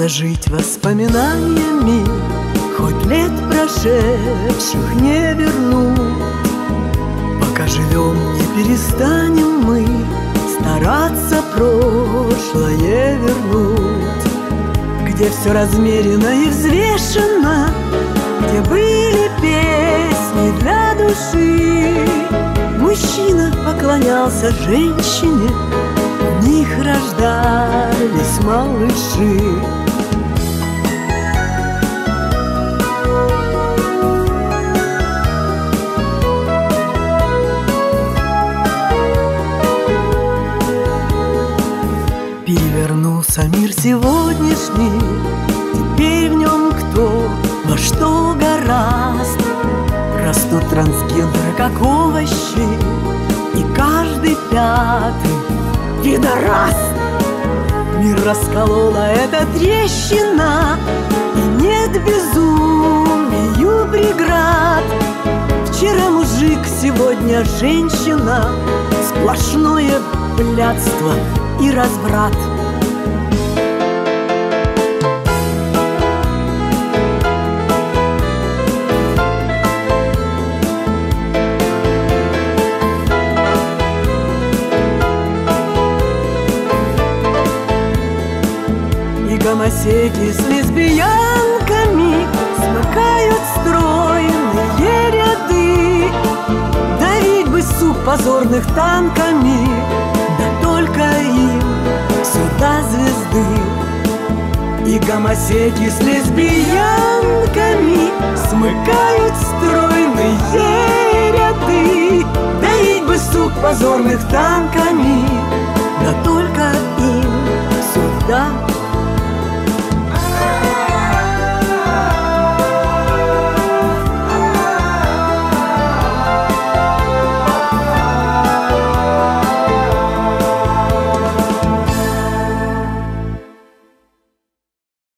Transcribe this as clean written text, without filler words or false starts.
Грустно жить воспоминаниями, хоть лет прошедших не вернуть. Пока живем, не перестанем мы стараться прошлое вернуть. Где все размерено и взвешено, где были песни для души. Мужчина поклонялся женщине, в них рождались малыши. Перевернулся мир сегодняшний, теперь в нем кто во что гораст. Растут трансгендеры, как овощи, и каждый пятый пидораст. Мир расколола эта трещина, и нет безумию преград. Вчера мужик, сегодня женщина, сплошное блядство и разврат. И гомосеки с лесбиянками смыкают стройные ряды. Давить бы суп позорных танками, да только им сюда звезды. И гомосеки с лесбиянками смыкают стройные ряды. Давить бы суп позорных танками, да только им сюда